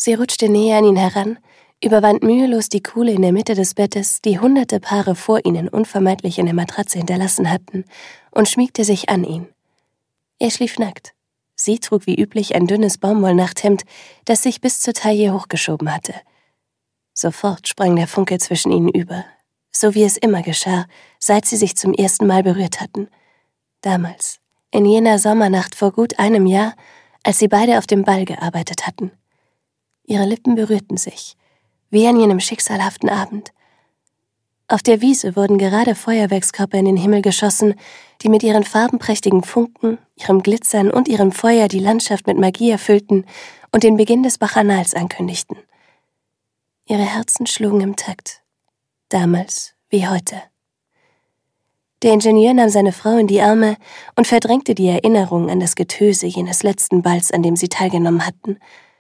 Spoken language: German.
Sie rutschte näher an ihn heran, überwand mühelos die Kuhle in der Mitte des Bettes, die hunderte Paare vor ihnen unvermeidlich in der Matratze hinterlassen hatten, und schmiegte sich an ihn. Er schlief nackt. Sie trug wie üblich ein dünnes Baumwollnachthemd, das sich bis zur Taille hochgeschoben hatte. Sofort sprang der Funke zwischen ihnen über, so wie es immer geschah, seit sie sich zum ersten Mal berührt hatten. Damals, in jener Sommernacht vor gut einem Jahr, als sie beide auf dem Ball gearbeitet hatten. Ihre Lippen berührten sich, wie an jenem schicksalhaften Abend. Auf der Wiese wurden gerade Feuerwerkskörper in den Himmel geschossen, die mit ihren farbenprächtigen Funken, ihrem Glitzern und ihrem Feuer die Landschaft mit Magie erfüllten und den Beginn des Bacchanals ankündigten. Ihre Herzen schlugen im Takt, damals wie heute. Der Ingenieur nahm seine Frau in die Arme und verdrängte die Erinnerung an das Getöse jenes letzten Balls, an dem sie teilgenommen hatten.